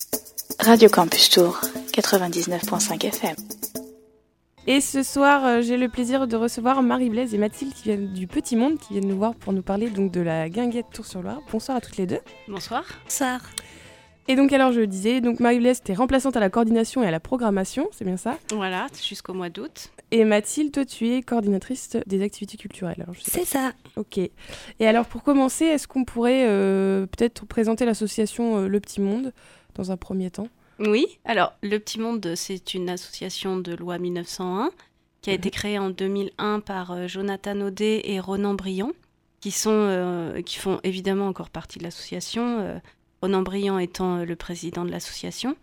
Radio Campus Tour, 99.5 FM. Et ce soir, j'ai le plaisir de recevoir Marie-Blaise et Mathilde qui viennent du Petit Monde, qui viennent nous voir pour nous parler donc de la guinguette Tours-sur-Loire. Bonsoir à toutes les deux. Bonsoir. Bonsoir. Et donc alors je le disais, donc Marie-Blaise, t'es remplaçante à la coordination et à la programmation, c'est bien ça ? Voilà, jusqu'au mois d'août. Et Mathilde, toi tu es coordinatrice des activités culturelles. Alors, c'est ça. Ok. Et alors pour commencer, est-ce qu'on pourrait peut-être présenter l'association Le Petit Monde dans un premier temps ? Oui, alors Le Petit Monde, c'est une association de loi 1901 qui a été créée en 2001 par Jonathan Audet et Ronan Briand, qui font évidemment encore partie de l'association, Ronan Briand étant le président de l'association.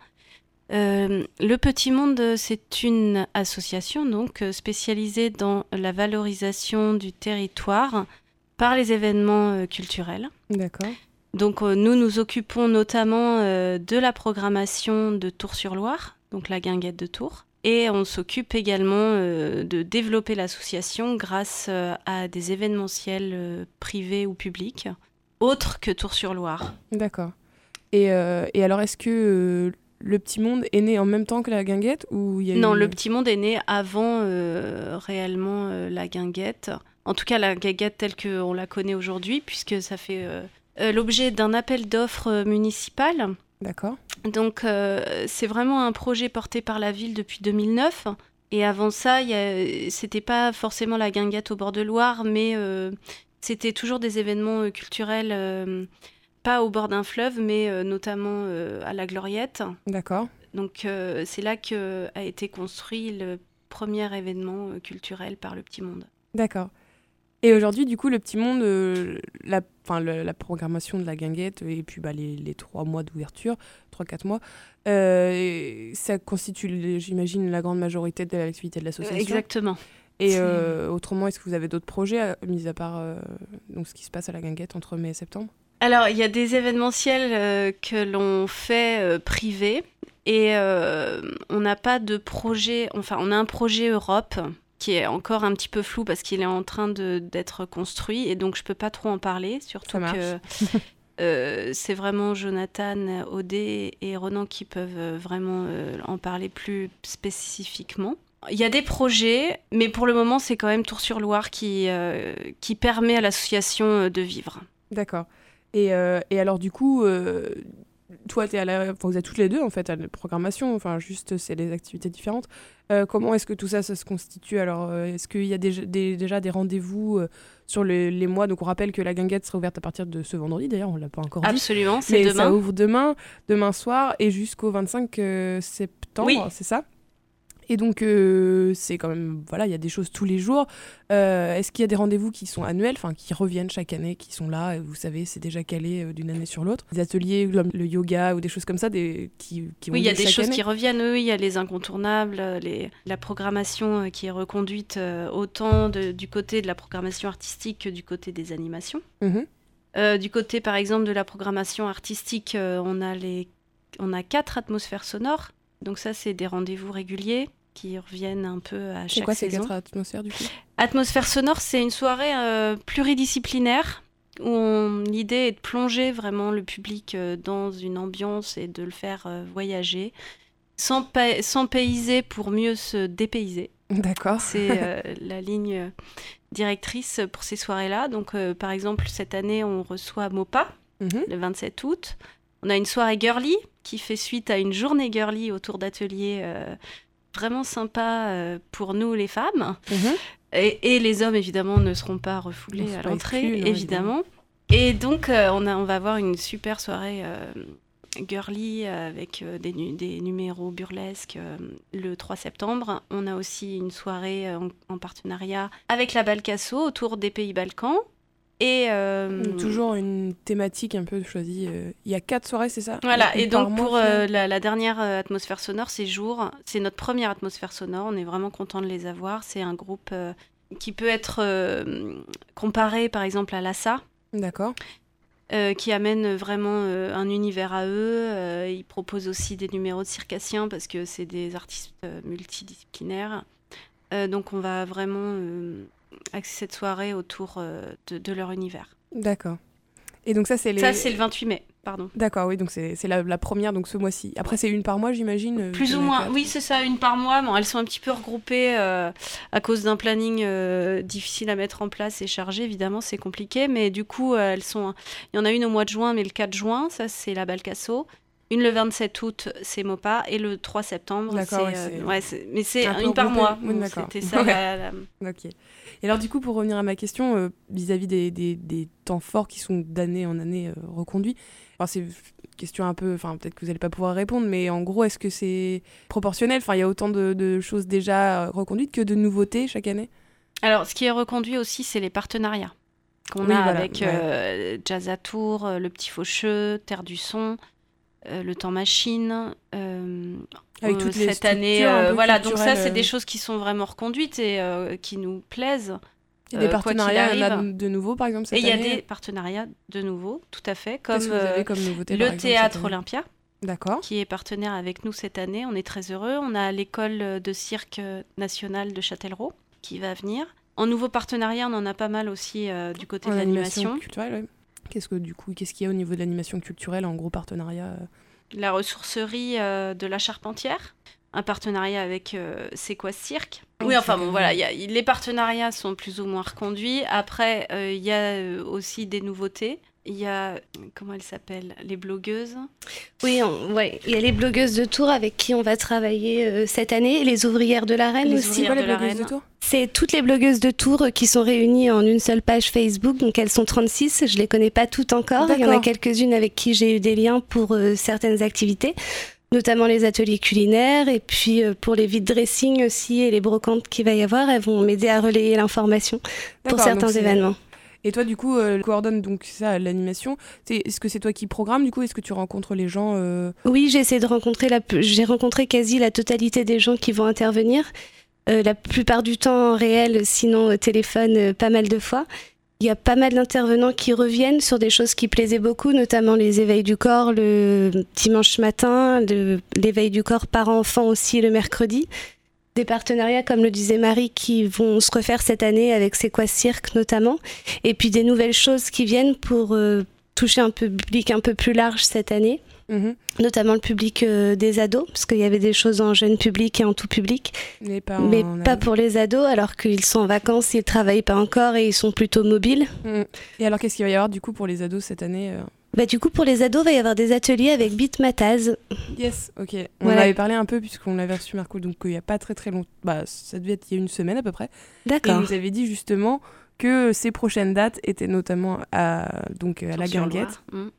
Le Petit Monde, c'est une association donc spécialisée dans la valorisation du territoire par les événements culturels. D'accord. Donc nous nous occupons notamment de la programmation de Tours-sur-Loire, donc la guinguette de Tours. Et on s'occupe également de développer l'association grâce à des événementiels privés ou publics, autres que Tours-sur-Loire. D'accord. Et alors, est-ce que Le Petit Monde est né en même temps que la guinguette ou il y a Non, Le Petit Monde est né avant réellement la guinguette. En tout cas, la guinguette telle qu'on la connaît aujourd'hui, puisque ça fait... l'objet d'un appel d'offres municipal. D'accord. Donc, c'est vraiment un projet porté par la ville depuis 2009. Et avant ça, c'était pas forcément la guinguette au bord de Loire, mais c'était toujours des événements culturels, pas au bord d'un fleuve, mais notamment à la Gloriette. D'accord. Donc, c'est là qu'a été construit le premier événement culturel par Le Petit Monde. D'accord. Et aujourd'hui, du coup, Le Petit Monde, la programmation de la guinguette et puis les 3 mois d'ouverture, 3-4 mois, ça constitue, j'imagine, la grande majorité de l'activité de l'association. Exactement. Et autrement, est-ce que vous avez d'autres projets, mis à part donc, ce qui se passe à la guinguette entre mai et septembre ? Alors, il y a des événementiels que l'on fait privés et on n'a pas de projet, enfin, on a un projet Europe qui est encore un petit peu flou parce qu'il est en train d'être construit et donc je peux pas trop en parler, surtout que c'est vraiment Jonathan Audet et Ronan qui peuvent vraiment en parler plus spécifiquement. Il y a des projets, mais pour le moment c'est quand même Tours-sur-Loire qui permet à l'association de vivre. D'accord. Et alors du coup, toi, vous êtes toutes les deux en fait à la programmation, enfin juste c'est des activités différentes. Comment est-ce que tout ça se constitue ? Alors, est-ce qu'il y a déjà des rendez-vous sur les mois ? Donc on rappelle que la guinguette sera ouverte à partir de ce vendredi, d'ailleurs on ne l'a pas encore dit. Absolument, c'est mais demain. Ça ouvre demain soir et jusqu'au 25 septembre, oui. C'est ça ? Et donc, c'est quand même... Voilà, il y a des choses tous les jours. Est-ce qu'il y a des rendez-vous qui sont annuels, enfin, qui reviennent chaque année, qui sont là, et vous savez, c'est déjà calé d'une année sur l'autre ? Des ateliers comme le yoga ou des choses comme ça qui oui, il y a des choses qui reviennent, il y a les incontournables, la programmation qui est reconduite autant du côté de la programmation artistique que du côté des animations. Mm-hmm. Du côté, par exemple, de la programmation artistique, on a 4 atmosphères sonores. Donc ça, c'est des rendez-vous réguliers qui reviennent un peu à chaque saison. C'est quoi ces 4 atmosphères, du coup ? Atmosphère sonore, c'est une soirée pluridisciplinaire où l'idée est de plonger vraiment le public dans une ambiance et de le faire voyager, s'empayser pour mieux se dépayser. D'accord. C'est la ligne directrice pour ces soirées-là. Donc, par exemple, cette année, on reçoit Mopa, le 27 août. On a une soirée girly qui fait suite à une journée girly autour d'ateliers vraiment sympas pour nous, les femmes. Mm-hmm. Et les hommes, évidemment, ne seront pas refoulés à l'entrée, évidemment. Et donc, on va avoir une super soirée girly avec des numéros burlesques le 3 septembre. On a aussi une soirée en partenariat avec la Balcasso autour des pays Balkans. Et toujours une thématique un peu choisie. Il y a 4 soirées, c'est ça ? Voilà, et donc pour la dernière atmosphère sonore, c'est notre première atmosphère sonore. On est vraiment content de les avoir. C'est un groupe qui peut être comparé par exemple à Lassa. D'accord. Qui amène vraiment un univers à eux. Ils proposent aussi des numéros de circassiens parce que c'est des artistes multidisciplinaires. Donc on va vraiment axer cette soirée autour de leur univers. D'accord. Et donc ça, c'est Ça, c'est le 28 mai. pardon. D'accord, oui, donc c'est la première, donc ce mois-ci. Après, c'est une par mois, j'imagine. Plus ou moins, oui, c'est ça, une par mois. Bon, elles sont un petit peu regroupées à cause d'un planning difficile à mettre en place et chargé, évidemment, c'est compliqué. Mais du coup, il y en a une au mois de juin, mais le 4 juin, ça, c'est la Balcasso. Une le 27 août, c'est Mopa, et le 3 septembre, d'accord, mais c'est une par mois. Oui, d'accord. C'était ça. Ok. Et alors du coup, pour revenir à ma question, vis-à-vis des temps forts qui sont d'année en année reconduits, alors c'est une question un peu, peut-être que vous n'allez pas pouvoir répondre, mais en gros, est-ce que c'est proportionnel ? Il y a autant de choses déjà reconduites que de nouveautés chaque année ? Alors, ce qui est reconduit aussi, c'est les partenariats qu'on a avec Jazz à Tours, Le Petit Faucheux, Terre du Son, Le Temps Machine, avec toutes les cette année. voilà, donc ça, c'est des choses qui sont vraiment reconduites et qui nous plaisent. Il y a des partenariats, il y en a de nouveau, par exemple, cette année. Et il y a des partenariats de nouveau, tout à fait, comme, qu'est-ce que vous avez comme nouveauté, le Théâtre Olympia, qui est partenaire avec nous cette année. On est très heureux. On a l'École de cirque nationale de Châtellerault qui va venir. En nouveau partenariat, on en a pas mal aussi du côté de l'animation culturelle. Oui. Qu'est-ce qu'il y a au niveau de l'animation culturelle, en gros partenariat La ressourcerie de la Charpentière, un partenariat avec C'est quoi ce cirque ? Oui, enfin bon, voilà, les partenariats sont plus ou moins reconduits. Après, il y a aussi des nouveautés. Il y a, comment elles s'appellent ? Les blogueuses. Oui, il y a les blogueuses de Tours avec qui on va travailler cette année, les ouvrières de la Reine aussi. C'est quoi les blogueuses de Tours ? C'est toutes les blogueuses de Tours qui sont réunies en une seule page Facebook, donc elles sont 36, je les connais pas toutes encore. D'accord. Il y en a quelques-unes avec qui j'ai eu des liens pour certaines activités, notamment les ateliers culinaires, et puis pour les vide dressing aussi et les brocantes qu'il va y avoir, elles vont m'aider à relayer l'information pour certains événements. Et toi, du coup, coordonne donc ça, l'animation. Est-ce que c'est toi qui programmes, du coup ? Est-ce que tu rencontres les gens Oui, j'ai rencontré quasi la totalité des gens qui vont intervenir. La plupart du temps en réel, sinon au téléphone, pas mal de fois. Il y a pas mal d'intervenants qui reviennent sur des choses qui plaisaient beaucoup, notamment les éveils du corps le dimanche matin, l'éveil du corps parents-enfants aussi le mercredi. Des partenariats, comme le disait Marie, qui vont se refaire cette année avec C'est quoi cirque notamment. Et puis des nouvelles choses qui viennent pour toucher un public un peu plus large cette année. Notamment le public des ados, parce qu'il y avait des choses en jeune public et en tout public, mais pas pour les ados, alors qu'ils sont en vacances, ils ne travaillent pas encore et ils sont plutôt mobiles. Et alors qu'est-ce qu'il va y avoir du coup pour les ados cette année Du coup, pour les ados, il va y avoir des ateliers avec Beat Mataz. Yes, ok. On en avait parlé un peu puisqu'on l'avait reçu Marco, donc il n'y a pas très très longtemps, ça devait être il y a une semaine à peu près. D'accord. Et il nous avait dit justement que ces prochaines dates étaient notamment à la Guinguette.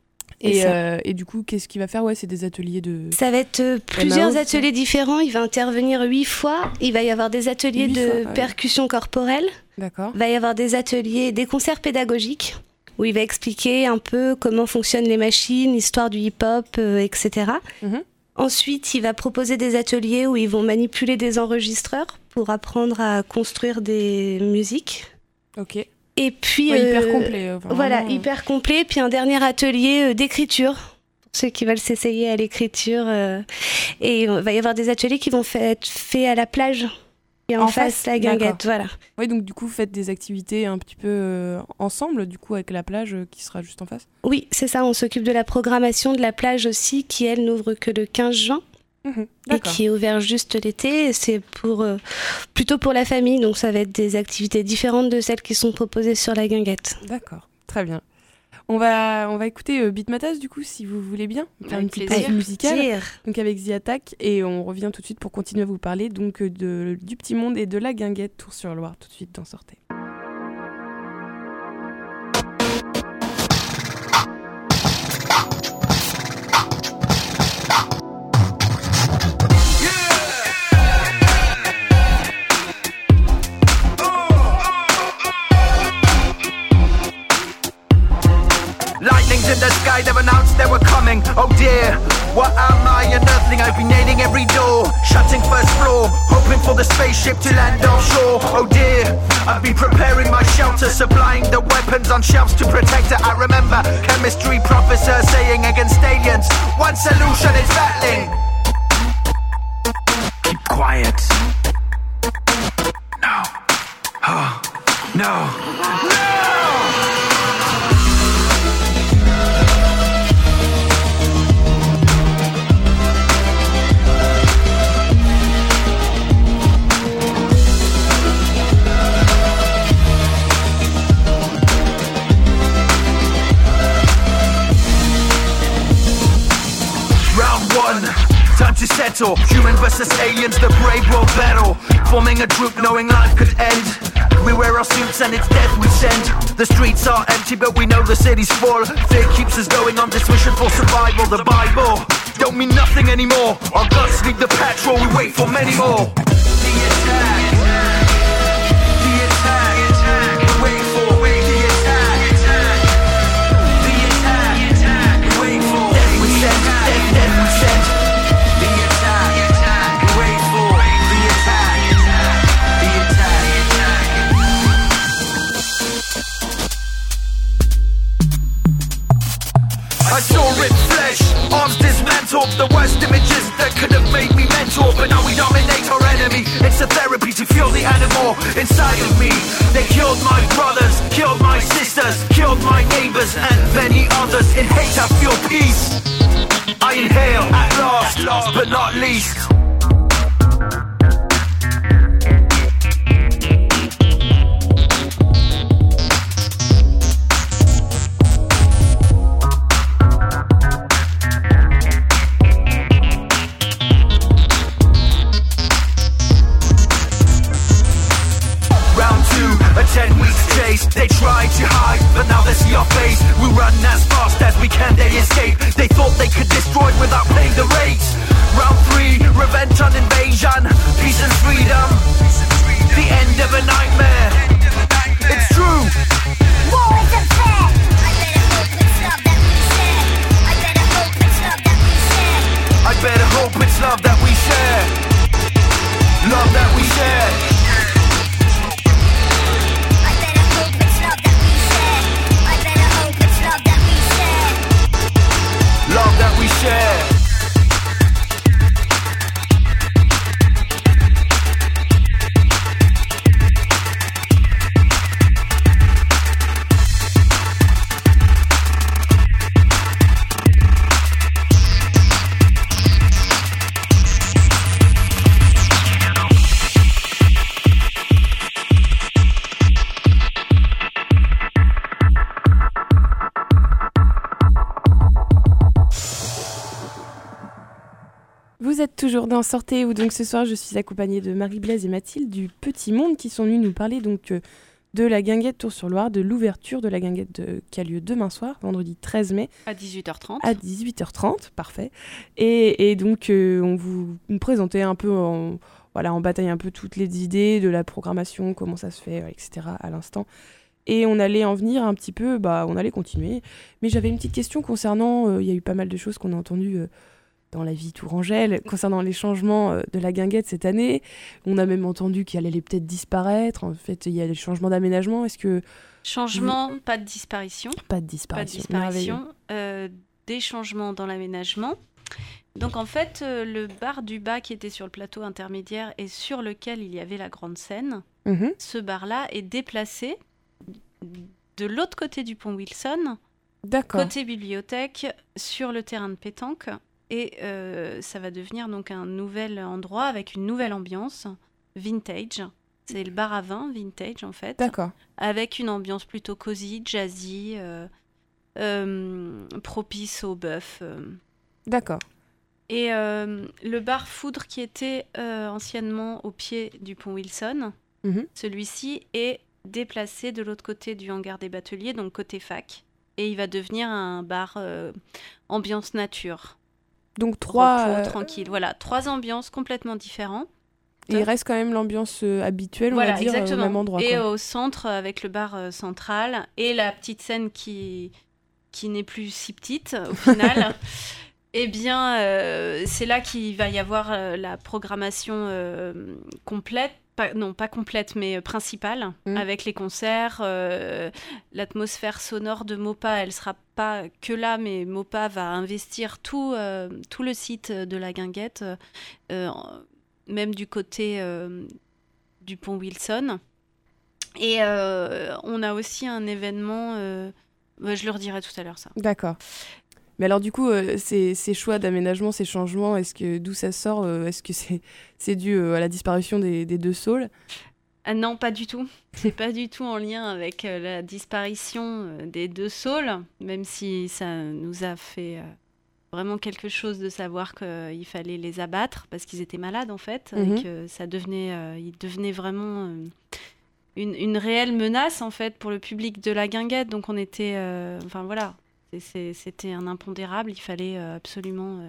Et du coup, qu'est-ce qu'il va faire ? C'est des ateliers de... Ça va être plusieurs ateliers différents. Il va intervenir 8 fois. Il va y avoir des ateliers de percussion corporelle. D'accord. Il va y avoir des concerts pédagogiques où il va expliquer un peu comment fonctionnent les machines, l'histoire du hip-hop, etc. Ensuite, il va proposer des ateliers où ils vont manipuler des enregistreurs pour apprendre à construire des musiques. Ok. Et puis, hyper complet. Hyper complet. Puis un dernier atelier d'écriture, pour ceux qui veulent s'essayer à l'écriture. Et il va y avoir des ateliers qui vont être faits à la plage. Et en face, la Guinguette, voilà. Oui, donc du coup, vous faites des activités un petit peu ensemble, du coup, avec la plage qui sera juste en face ? Oui, c'est ça. On s'occupe de la programmation de la plage aussi, qui, elle, n'ouvre que le 15 juin. Et qui est ouvert juste l'été. C'est plutôt pour la famille, donc ça va être des activités différentes de celles qui sont proposées sur la Guinguette. D'accord, très bien. On va écouter Beat Mataz du coup, si vous voulez bien, faire une petite pause musicale, donc avec The Attack, et on revient tout de suite pour continuer à vous parler donc du Petit Monde et de la Guinguette Tours-sur-Loire, tout de suite dans Sortez. Lightnings in the sky, they've announced they were coming. Oh dear, what am I, an earthling? I've been nailing every door, shutting first floor, hoping for the spaceship to land offshore. Oh dear, I've been preparing my shelter, supplying the weapons on shelves to protect it. I remember chemistry professor saying against aliens, one solution is battling. Keep quiet. No. Oh, no. No! one. Time to settle. Human versus aliens, the brave will battle. Forming a group knowing life could end. We wear our suits and it's death we send. The streets are empty but we know the city's full. Fear keeps us going on this mission for survival. The Bible don't mean nothing anymore. Our guts need the petrol, we wait for many more. The attack. The attack. We wait for the attack. The attack. We wait for death we send. Death we send. The attack. We wait for the attack. The attack. I saw ripped flesh, arms dismantled. The worst images that could have made me mental. But now we dominate our enemy. It's a therapy to feel the animal inside of me. They killed my brothers, killed my sisters, killed my neighbors and many others. In hate I feel peace. I inhale at last, but not least. A 10 weeks chase, they tried to hide, but now they see our face. We run as fast as we can, they escape. They thought they could destroy without paying the rates. Round 3, revenge on invasion, peace and freedom. The end of a nightmare, it's true. War is unfair. I better hope it's love that we share. I better hope it's love that we share. I better hope it's love that we share. Love that we share. Love that we share. Vous êtes toujours dans Sortez où donc ce soir je suis accompagnée de Marie-Blaise et Mathilde du Petit Monde qui sont venus nous parler donc de la guinguette Tours-sur-Loire, de l'ouverture de la guinguette qui a lieu demain soir, vendredi 13 mai. À 18h30. À 18h30, parfait. Et donc on vous présentait un peu, on bataille un peu toutes les idées de la programmation, comment ça se fait, etc. à l'instant. Et on allait en venir un petit peu, on allait continuer. Mais j'avais une petite question concernant, il y a eu pas mal de choses qu'on a entendues dans la vie tourangelle, concernant les changements de la guinguette cette année. On a même entendu qu'elle allait peut-être disparaître. En fait, il y a des changements d'aménagement. Est-ce que... Changement, pas de disparition. Pas de disparition. Des changements dans l'aménagement. Donc en fait, le bar du bas qui était sur le plateau intermédiaire et sur lequel il y avait la grande scène, ce bar-là est déplacé de l'autre côté du pont Wilson, côté bibliothèque, sur le terrain de pétanque. Et ça va devenir donc un nouvel endroit avec une nouvelle ambiance vintage. C'est le bar à vin vintage en fait. D'accord. Avec une ambiance plutôt cosy, jazzy, propice au bœuf. D'accord. Et le bar Foudre qui était anciennement au pied du pont Wilson, celui-ci est déplacé de l'autre côté du hangar des bateliers, donc côté fac. Et il va devenir un bar ambiance nature. Donc trois... tranquille. Voilà, 3 ambiances complètement différentes. Et il reste quand même l'ambiance habituelle, on va dire, exactement. au même endroit. Et quoi. au centre, avec le bar central, et la petite scène qui n'est plus si petite, au final. Eh bien, c'est là qu'il va y avoir la programmation complète. Pas complète, mais principale, avec les concerts. L'atmosphère sonore de Mopa, elle ne sera pas que là, mais Mopa va investir tout le site de la guinguette, même du côté du pont Wilson. Et on a aussi un événement, je le redirai tout à l'heure, ça. D'accord. Mais alors du coup, ces choix d'aménagement, ces changements, d'où ça sort Est-ce que c'est dû à la disparition des 2 saules ? Non, pas du tout. C'est pas du tout en lien avec la disparition des 2 saules, même si ça nous a fait vraiment quelque chose de savoir qu'il fallait les abattre parce qu'ils étaient malades en fait, et que ils devenaient vraiment une réelle menace en fait pour le public de la guinguette. Donc on était, enfin voilà, c'était un impondérable. Il fallait absolument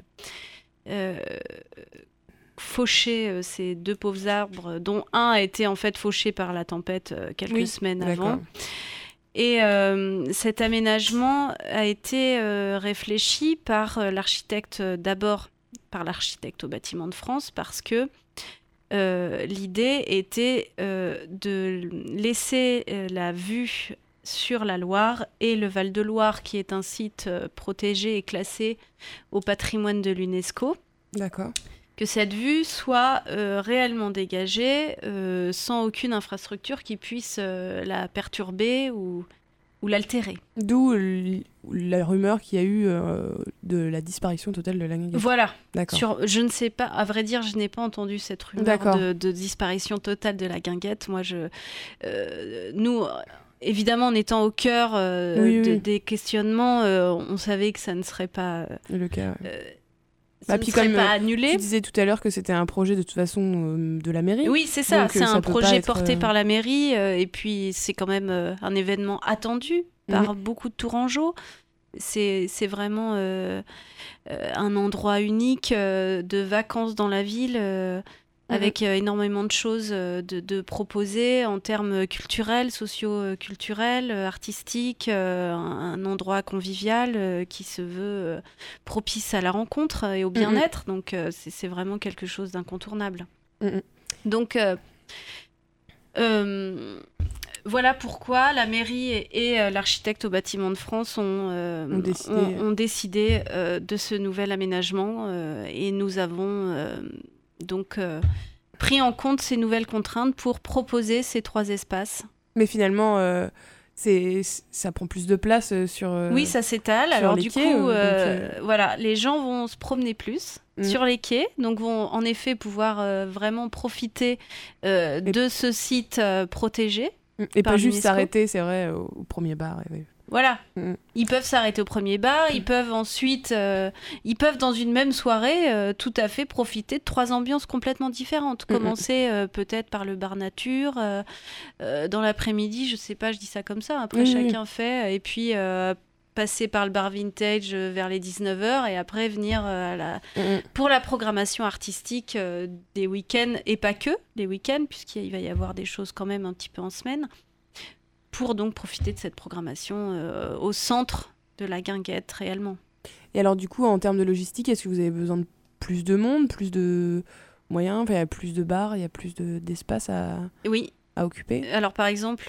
faucher ces 2 pauvres arbres, dont un a été en fait fauché par la tempête quelques semaines avant. Et cet aménagement a été réfléchi par l'architecte, d'abord par l'architecte aux Bâtiments de France, parce que l'idée était de laisser la vue sur la Loire et le Val-de-Loire, qui est un site protégé et classé au patrimoine de l'UNESCO. D'accord. Que cette vue soit réellement dégagée, sans aucune infrastructure qui puisse la perturber ou l'altérer. D'où la rumeur qu'il y a eu de la disparition totale de la guinguette. Voilà. D'accord. Je ne sais pas, à vrai dire, je n'ai pas entendu cette rumeur de disparition totale de la guinguette. Moi, nous, évidemment, en étant au cœur des questionnements, on savait que ça ne serait pas le cas. Ça ne serait pas annulé. Tu disais tout à l'heure que c'était un projet de toute façon de la mairie. Oui, c'est ça. C'est un projet porté être... par la mairie et puis c'est quand même un événement attendu par beaucoup de Tourangeaux. C'est vraiment un endroit unique de vacances dans la ville avec énormément de choses de proposer en termes culturels, socio-culturels, artistiques, un endroit convivial qui se veut propice à la rencontre et au bien-être. Donc c'est vraiment quelque chose d'incontournable. Donc voilà pourquoi la mairie et l'architecte aux Bâtiments de France ont décidé de ce nouvel aménagement et nous avons donc pris en compte ces nouvelles contraintes pour proposer ces 3 espaces. Mais finalement, ça prend plus de place sur oui, ça s'étale. Alors du quais, coup, voilà, les gens vont se promener plus sur les quais, donc vont en effet pouvoir vraiment profiter de ce site protégé. Et pas juste s'arrêter, c'est vrai, au premier bar. Voilà, ils peuvent s'arrêter au premier bar, ils peuvent ensuite, dans une même soirée, tout à fait profiter de 3 ambiances complètement différentes. Commencer peut-être par le bar nature, dans l'après-midi, je sais pas, je dis ça comme ça, après chacun fait, et puis passer par le bar vintage vers les 19h, et après venir pour la programmation artistique des week-ends, et pas que les week-ends, puisqu'il va y avoir des choses quand même un petit peu en semaine, pour donc profiter de cette programmation au centre de la guinguette réellement. Et alors du coup, en termes de logistique, est-ce que vous avez besoin de plus de monde, plus de moyens, il y a plus de bars, il y a plus d'espace à occuper? Alors par exemple,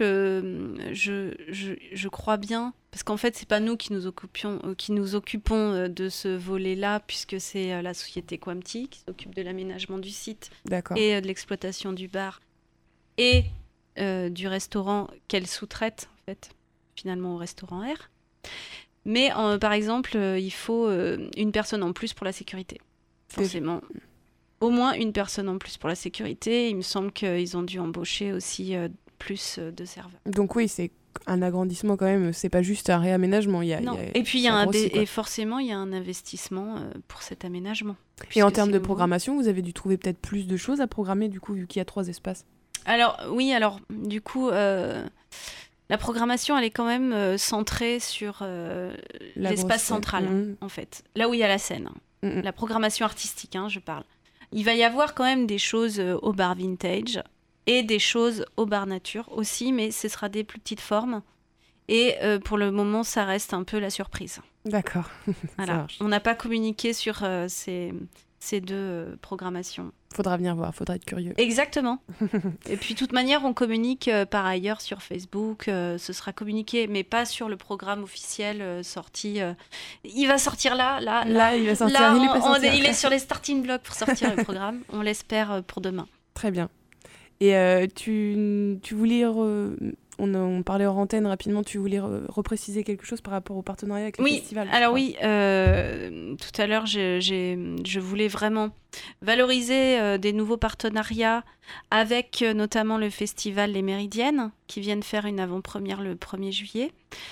je crois bien, parce qu'en fait c'est pas nous qui nous occupons de ce volet-là, puisque c'est la société Quamti qui s'occupe de l'aménagement du site et de l'exploitation du bar et du restaurant qu'elle sous-traite en fait finalement au restaurant R. Mais par exemple, il faut une personne en plus pour la sécurité. Forcément. Au moins une personne en plus pour la sécurité. Il me semble qu'ils ont dû embaucher aussi plus de serveurs. Donc oui, c'est un agrandissement quand même. C'est pas juste un réaménagement. Et puis forcément, il y a un investissement pour cet aménagement. Et en termes de programmation, vous avez dû trouver peut-être plus de choses à programmer du coup, vu qu'il y a 3 espaces. Alors du coup, la programmation, elle est quand même centrée sur l'espace central, en fait, là où il y a la scène. La programmation artistique, je parle. Il va y avoir quand même des choses au bar vintage et des choses au bar nature aussi, mais ce sera des plus petites formes. Et pour le moment, ça reste un peu la surprise. D'accord. Voilà. On n'a pas communiqué sur ces 2 programmations. Faudra venir voir, faudra être curieux. Exactement. Et puis, de toute manière, on communique par ailleurs sur Facebook. Ce sera communiqué, mais pas sur le programme officiel sorti. Il va sortir là, il va sortir. Là, il est sur les starting blocks pour sortir le programme. On l'espère pour demain. Très bien. Et tu voulais... On parlait hors antenne rapidement, tu voulais repréciser quelque chose par rapport au partenariat avec le festival? Alors oui, tout à l'heure, je voulais vraiment valoriser des nouveaux partenariats avec notamment le festival Les Méridiennes, qui viennent faire une avant-première le 1er juillet.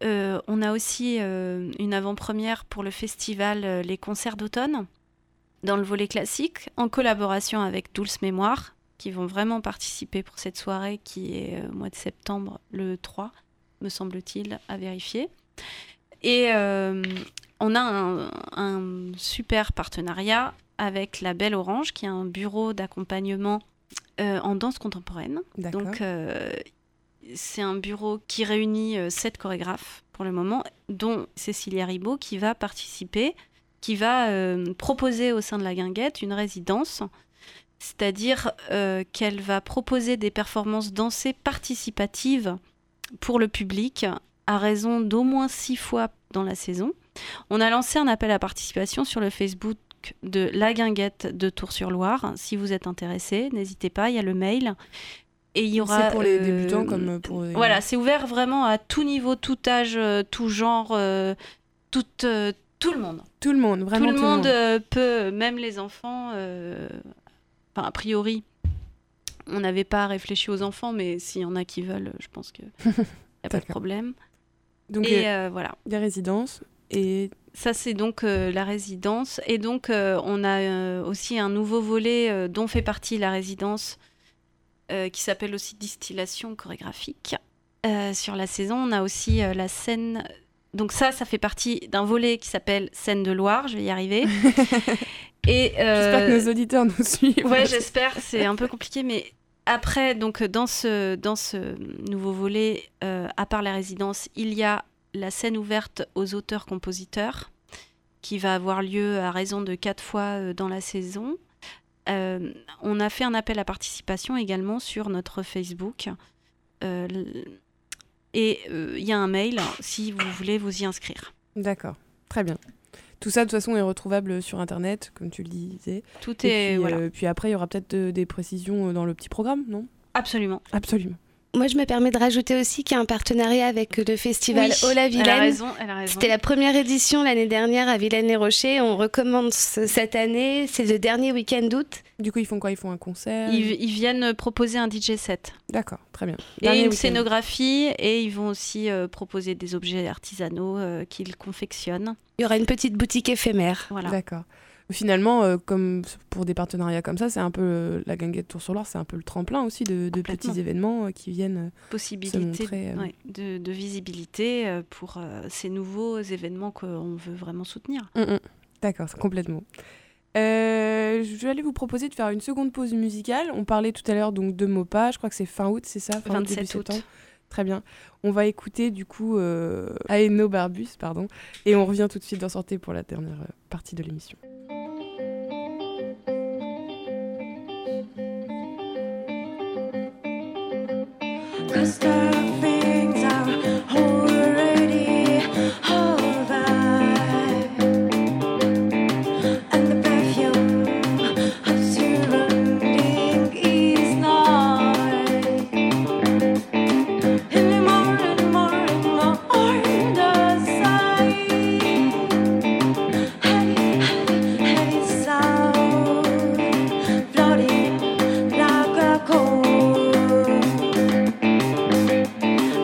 on a aussi une avant-première pour le festival Les Concerts d'automne, dans le volet classique, en collaboration avec Dulce Mémoire, qui vont vraiment participer pour cette soirée qui est au mois de septembre, le 3, me semble-t-il, à vérifier. Et on a un super partenariat avec la Belle Orange, qui est un bureau d'accompagnement en danse contemporaine. D'accord. Donc, c'est un bureau qui réunit 7 chorégraphes pour le moment, dont Cécilia Ribaud, qui va participer, qui va proposer au sein de la Guinguette une résidence, c'est-à-dire qu'elle va proposer des performances dansées participatives pour le public à raison d'au moins 6 fois dans la saison. On a lancé un appel à participation sur le Facebook de la Guinguette de Tours-sur-Loire. Si vous êtes intéressé, n'hésitez pas, il y a le mail. Et il y aura, c'est pour les débutants comme pour les... Voilà, c'est ouvert vraiment à tout niveau, tout âge, tout genre, tout le monde. Tout le monde, vraiment tout le monde peut, même les enfants. Enfin, a priori, on n'avait pas réfléchi aux enfants, mais s'il y en a qui veulent, je pense qu'il n'y a pas de problème. Donc, voilà. Des résidences et... Ça, c'est donc la résidence. Et donc, on a aussi un nouveau volet dont fait partie la résidence qui s'appelle aussi Distillation chorégraphique. Sur la saison, on a aussi la scène... Donc ça fait partie d'un volet qui s'appelle Scène de Loire. Je vais y arriver. Et, j'espère que nos auditeurs nous suivent. Ouais, j'espère. C'est un peu compliqué, mais... Après, donc, dans ce nouveau volet, à part la résidence, il y a la scène ouverte aux auteurs-compositeurs qui va avoir lieu à raison de 4 fois dans la saison. On a fait un appel à participation également sur notre Facebook. Et il y a un mail si vous voulez vous y inscrire. D'accord, très bien. Tout ça, de toute façon, est retrouvable sur Internet, comme tu le disais. Tout est... Puis, voilà. Puis après, il y aura peut-être des précisions dans le petit programme, non ? Absolument. Absolument. Moi, je me permets de rajouter aussi qu'il y a un partenariat avec le festival Ola-Vilaine. Elle a raison. C'était la première édition l'année dernière à Vilaine-les-Rochers. On recommence cette année. C'est le dernier week-end d'août. Du coup, ils font quoi ? Ils font un concert ? Ils viennent proposer un DJ set. D'accord, très bien. Et une scénographie. Et ils vont aussi proposer des objets artisanaux qu'ils confectionnent. Il y aura une petite boutique éphémère. Voilà. D'accord. Finalement, comme pour des partenariats comme ça, c'est un peu la Guinguette Tours-sur-Loire, c'est un peu le tremplin aussi de petits événements qui viennent possibilité se montrer. De visibilité pour ces nouveaux événements qu'on veut vraiment soutenir. D'accord, complètement. Je vais aller vous proposer de faire une seconde pause musicale. On parlait tout à l'heure donc de Mopa, je crois que c'est fin août, c'est ça ? 27 août. Très bien. On va écouter du coup Aeno Barbus, pardon, et on revient tout de suite dans Santé pour la dernière partie de l'émission. Cluster of things are already over, and the perfume of surrounding is not anymore the side. Heady sound floating like a cold.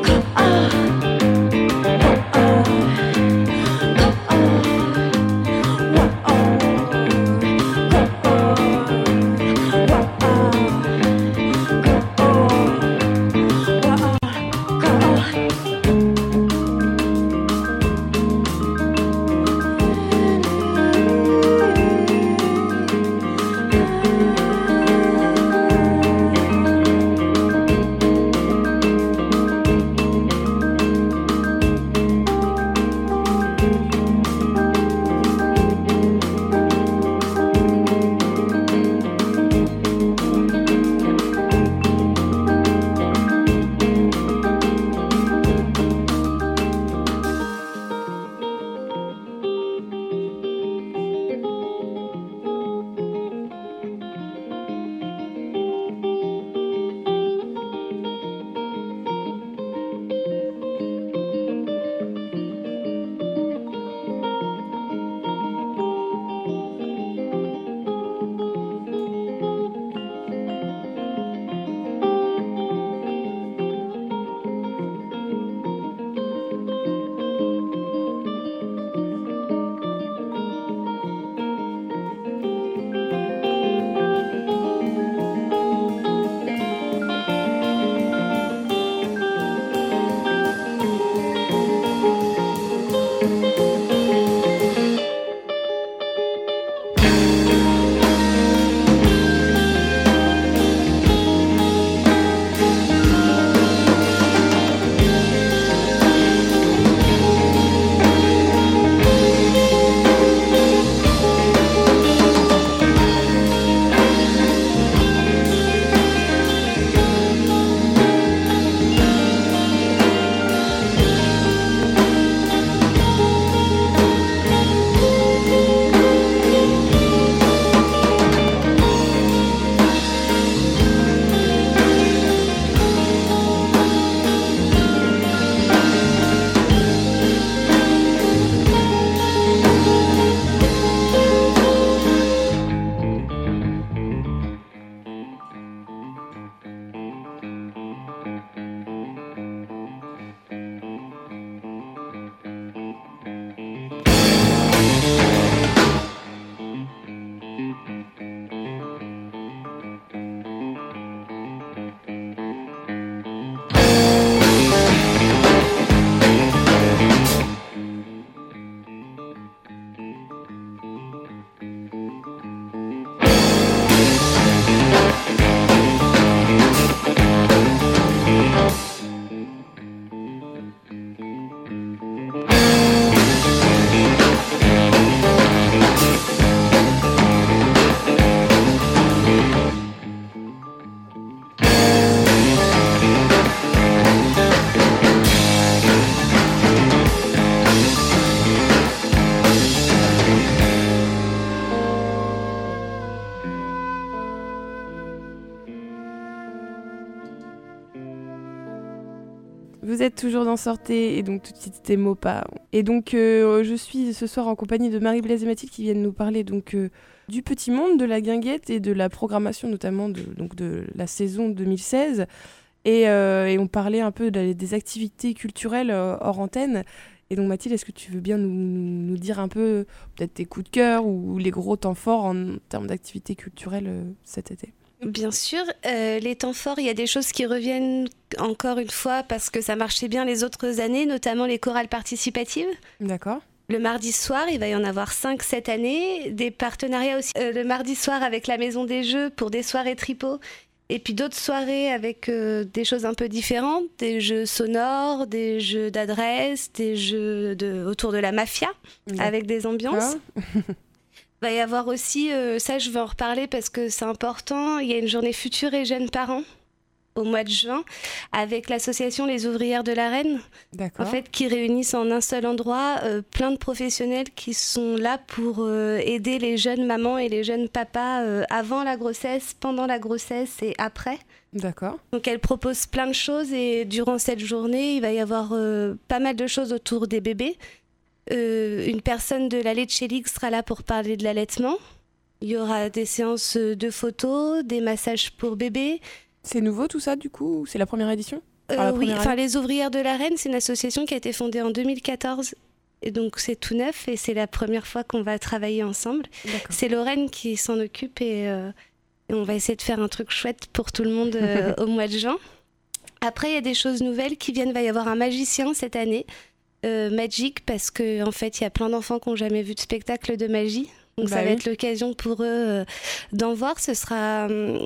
Vous êtes toujours dans Sortez, et donc tout de suite c'était Mopa. Et donc je suis ce soir en compagnie de Marie-Blaise et Mathilde qui viennent nous parler donc du petit monde, de la guinguette et de la programmation notamment de la saison 2016. Et on parlait un peu des activités culturelles hors antenne. Et donc Mathilde, est-ce que tu veux bien nous dire un peu peut-être tes coups de cœur ou les gros temps forts en termes d'activités culturelles cet été ? Bien sûr, les temps forts, il y a des choses qui reviennent encore une fois parce que ça marchait bien les autres années, notamment les chorales participatives. D'accord. Le mardi soir, il va y en avoir 5 cette année. Des partenariats aussi le mardi soir avec la Maison des Jeux pour des soirées tripot. Et puis d'autres soirées avec des choses un peu différentes, des jeux sonores, des jeux d'adresse, des jeux autour de la mafia, avec des ambiances. Il va y avoir aussi, ça je veux en reparler parce que c'est important, il y a une journée future et jeunes parents au mois de juin avec l'association Les Ouvrières de la Reine, en fait, qui réunissent en un seul endroit plein de professionnels qui sont là pour aider les jeunes mamans et les jeunes papas avant la grossesse, pendant la grossesse et après. D'accord. Donc elle propose plein de choses et durant cette journée, il va y avoir pas mal de choses autour des bébés. Une personne de la Leche League sera là pour parler de l'allaitement. Il y aura des séances de photos, des massages pour bébés. C'est nouveau tout ça du coup ? C'est la première édition ? Oui, les Ouvrières de la Reine, c'est une association qui a été fondée en 2014. Et donc c'est tout neuf et c'est la première fois qu'on va travailler ensemble. D'accord. C'est Lorraine qui s'en occupe et on va essayer de faire un truc chouette pour tout le monde au mois de juin. Après, il y a des choses nouvelles qui viennent. Il va y avoir un magicien cette année. Magic, parce qu'en fait il y a plein d'enfants qui n'ont jamais vu de spectacle de magie, donc ça va être l'occasion pour eux d'en voir. Ce sera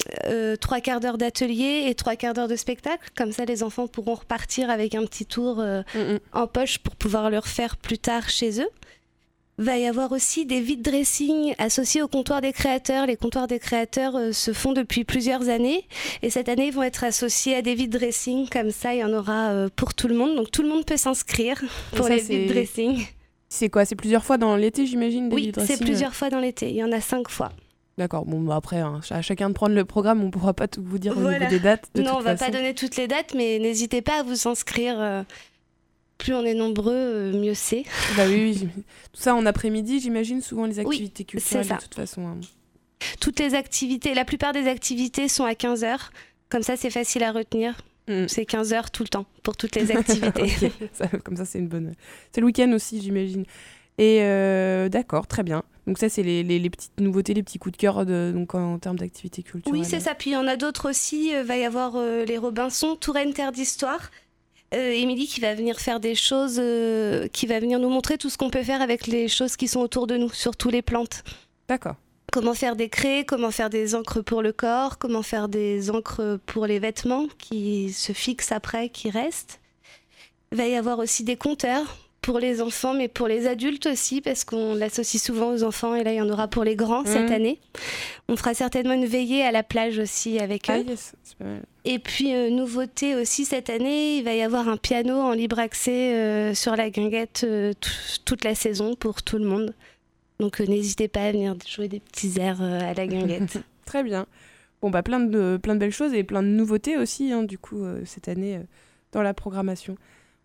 3 quarts d'heure d'atelier et 3 quarts d'heure de spectacle, comme ça les enfants pourront repartir avec un petit tour en poche pour pouvoir le refaire plus tard chez eux. Va y avoir aussi des vide dressing associés au comptoir des créateurs. Les comptoirs des créateurs se font depuis plusieurs années et cette année ils vont être associés à des vide dressing, comme ça il y en aura pour tout le monde, donc tout le monde peut s'inscrire pour les vide dressing. C'est quoi ? C'est plusieurs fois dans l'été j'imagine des vide dressing ? Oui, c'est plusieurs fois dans l'été, il y en a 5 fois. D'accord, bon bah après à chacun de prendre le programme, on ne pourra pas tout vous dire au niveau des dates. Non, on ne va pas donner toutes les dates, mais n'hésitez pas à vous inscrire. Plus on est nombreux, mieux c'est. Bah oui. Tout ça en après-midi, j'imagine, souvent les activités culturelles de toute façon. Toutes les activités, la plupart des activités sont à 15h. Comme ça, c'est facile à retenir. C'est 15h tout le temps pour toutes les activités. Comme ça, c'est une bonne... C'est le week-end aussi, j'imagine. Et d'accord, très bien. Donc ça, c'est les petites nouveautés, les petits coups de cœur donc en termes d'activités culturelles. Oui, c'est ça. Puis il y en a d'autres aussi. Il va y avoir les Robinson, Touraine Terre d'Histoire. Émilie qui va venir faire des choses, qui va venir nous montrer tout ce qu'on peut faire avec les choses qui sont autour de nous, surtout les plantes. D'accord. Comment faire des craies, comment faire des encres pour le corps, comment faire des encres pour les vêtements qui se fixent après, qui restent. Il va y avoir aussi des compteurs pour les enfants, mais pour les adultes aussi, parce qu'on l'associe souvent aux enfants, et là il y en aura pour les grands cette année. On fera certainement une veillée à la plage aussi avec eux. Yes, c'est pas mal. Et puis, nouveauté aussi cette année, il va y avoir un piano en libre accès sur la guinguette toute la saison pour tout le monde. Donc, n'hésitez pas à venir jouer des petits airs à la guinguette. Très bien. Bon, bah, plein de belles choses et plein de nouveautés aussi, hein, du coup, cette année dans la programmation.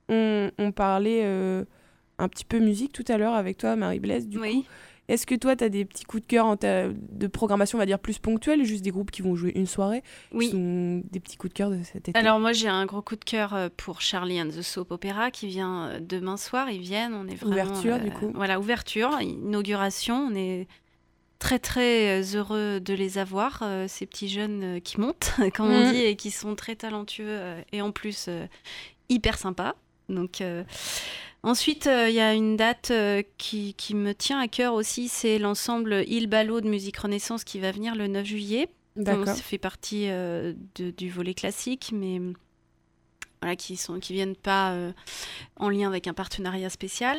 On parlait un petit peu musique tout à l'heure avec toi, Marie-Blaise, du coup. Est-ce que toi, tu as des petits coups de cœur de programmation, on va dire, plus ponctuels, juste des groupes qui vont jouer une soirée ? Oui. Des petits coups de cœur de cet été ? Alors moi, j'ai un gros coup de cœur pour Charlie and the Soap Opera qui vient demain soir. Ils viennent, on est vraiment... Ouverture, du coup. Voilà, ouverture, inauguration. On est très, très heureux de les avoir, ces petits jeunes qui montent, comme on dit, et qui sont très talentueux et en plus hyper sympas. Donc... Ensuite, il y a une date qui me tient à cœur aussi, c'est l'ensemble Il Ballot de musique Renaissance qui va venir le 9 juillet. D'accord. Ça fait partie du volet classique, mais voilà, qui viennent pas en lien avec un partenariat spécial.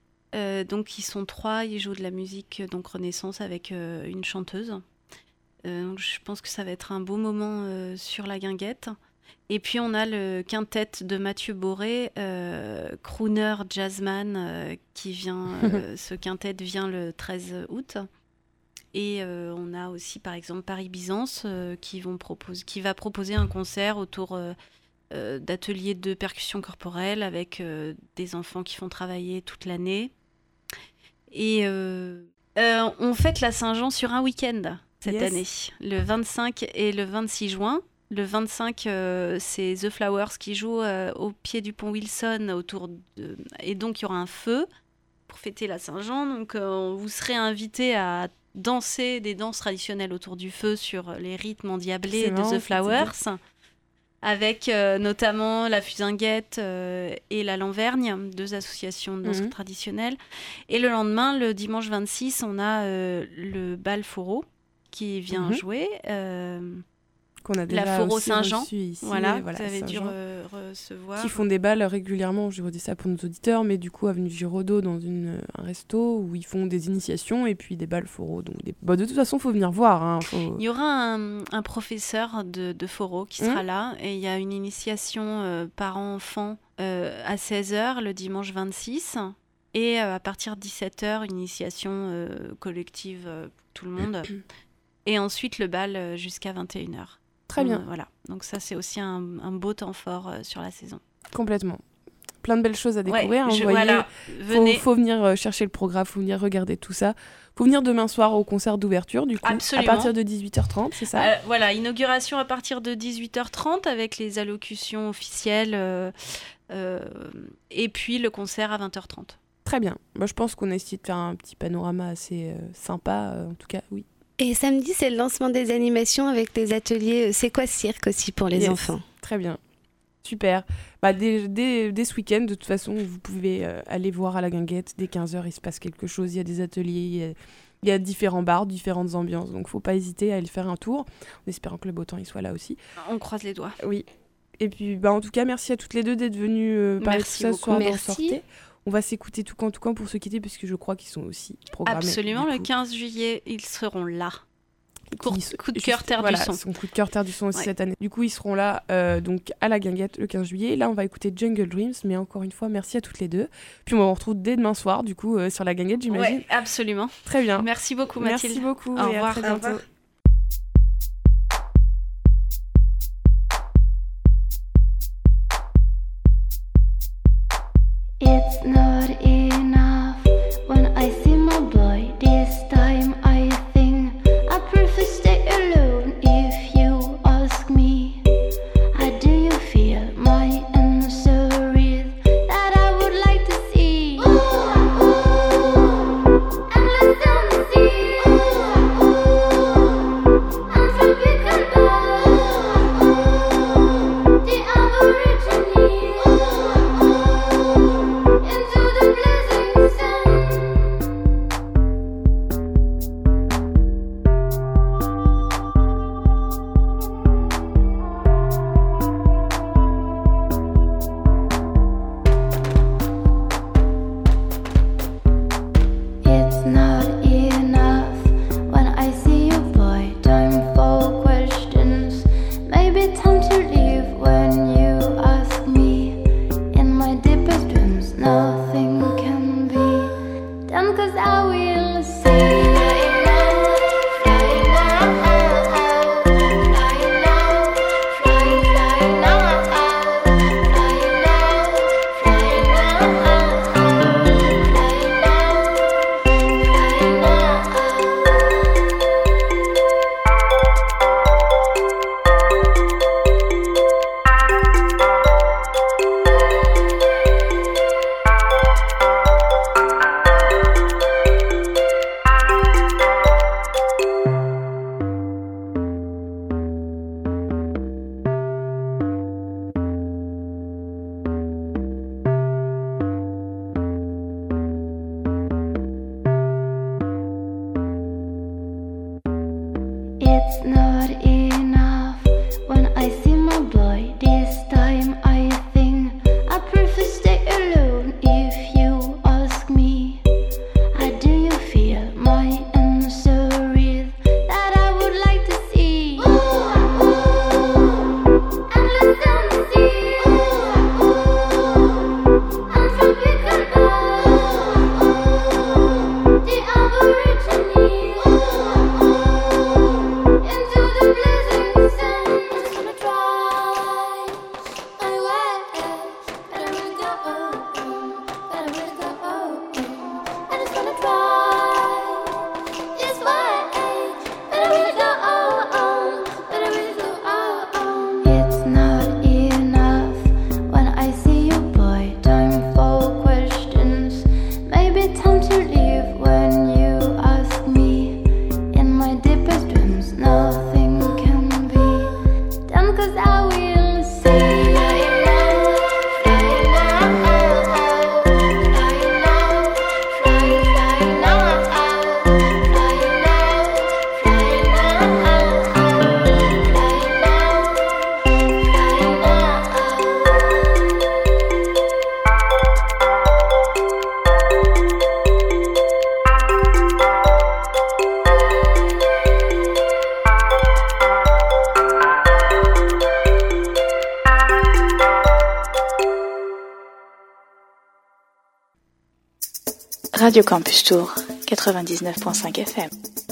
Donc ils sont 3, ils jouent de la musique donc Renaissance avec une chanteuse. Donc je pense que ça va être un beau moment sur la guinguette. Et puis on a le quintet de Mathieu Boré, crooner jazzman, qui vient. Ce quintet vient le 13 août. Et on a aussi par exemple Paris Byzance qui va proposer un concert autour d'ateliers de percussion corporelle avec des enfants qui font travailler toute l'année. Et on fête la Saint-Jean sur un week-end cette année, le 25 et le 26 juin. Le 25, c'est The Flowers qui joue au pied du pont Wilson et donc il y aura un feu pour fêter la Saint-Jean. Donc vous serez invités à danser des danses traditionnelles autour du feu sur les rythmes endiablés de The Flowers, avec notamment la Fusinguette et la Lanvergne, 2 associations de danse traditionnelle. Et le lendemain, le dimanche 26, on a le bal Foro qui vient jouer. Qu'on a déjà la Foro Saint-Jean, ici, voilà, vous avez dû recevoir. Qui font des balles régulièrement, je redis ça pour nos auditeurs, mais du coup, avenue Giraudot, dans un resto où ils font des initiations et puis des balles Foro. Donc de toute façon, il faut venir voir. Hein, Il y aura un professeur de Foro qui sera là, et il y a une initiation parents-enfants à 16h le dimanche 26, et à partir de 17h, une initiation collective pour tout le monde, et ensuite le bal jusqu'à 21h. Très bien. Voilà. Donc ça, c'est aussi un beau temps fort sur la saison. Complètement. Plein de belles choses à découvrir. Voilà, venez. Faut venir chercher le programme, faut venir regarder tout ça. Faut venir demain soir au concert d'ouverture, du coup, Absolument. à partir de 18h30, c'est ça Voilà, inauguration à partir de 18h30 avec les allocutions officielles et puis le concert à 20h30. Très bien. Moi, je pense qu'on a essayé de faire un petit panorama assez sympa, en tout cas, oui. Et samedi, c'est le lancement des animations avec des ateliers C'est quoi cirque aussi pour les enfants. Très bien. Super. Dès ce week-end, de toute façon, vous pouvez aller voir à la Guinguette. Dès 15h, il se passe quelque chose. Il y a des ateliers, il y a différents bars, différentes ambiances. Donc, il ne faut pas hésiter à aller faire un tour, en espérant que le beau temps il soit là aussi. On croise les doigts. Oui. Et puis, en tout cas, merci à toutes les deux d'être venues parler de tout ça ce soir dans Sortez. On va s'écouter tout camp pour se quitter, parce que je crois qu'ils sont aussi programmés. Absolument, le 15 juillet, ils seront là. Coup de cœur, terre du son. Son coup de cœur, terre du son aussi cette année. Du coup, ils seront là donc à la Guinguette le 15 juillet. Là, on va écouter Jungle Dreams, mais encore une fois, merci à toutes les deux. Puis on va vous retrouver dès demain soir, du coup, sur la Guinguette, j'imagine. Oui, absolument. Très bien. Merci beaucoup, Mathilde. Merci beaucoup. Au revoir. À très bientôt. It's not enough when I see my boy. This time I think I prefer stay alone. If you ask me, how do you feel? My answer is that I would like to see. Endless on the sea. Untropical love. The Aborigine. Into the blazing sun. It's not enough when I see you, boy. Time for questions. Maybe time to leave when you ask me. In my deepest dreams, nothing can be done, 'cause I will see. It's not enough when I see my boy. This time I think I prefer stay alone. If you ask me, how do you feel? My answer is that I would like to see. Endless on the sea. Untropical love. The Aborigine. Into the blazing Radio Campus Tour, 99.5 FM.